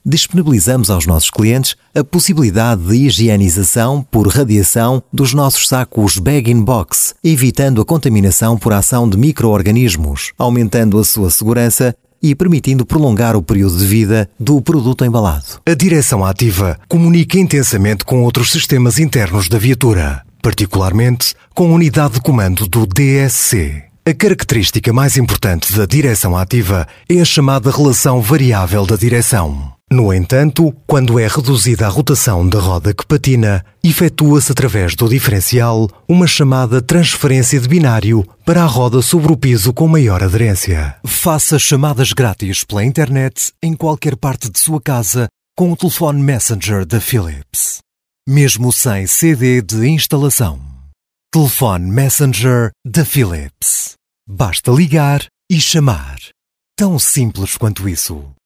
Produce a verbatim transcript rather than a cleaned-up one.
disponibilizamos aos nossos clientes a possibilidade de higienização por radiação dos nossos sacos bag-in-box, evitando a contaminação por ação de micro-organismos, aumentando a sua segurança e permitindo prolongar o período de vida do produto embalado. A direção ativa comunica intensamente com outros sistemas internos da viatura, particularmente com a unidade de comando do D S C. A característica mais importante da direção ativa é a chamada relação variável da direção. No entanto, quando é reduzida a rotação da roda que patina, efetua-se através do diferencial uma chamada transferência de binário para a roda sobre o piso com maior aderência. Faça chamadas grátis pela internet em qualquer parte de sua casa com o telefone Messenger da Philips, mesmo sem C D de instalação. Telefone Messenger da Philips. Basta ligar e chamar. Tão simples quanto isso.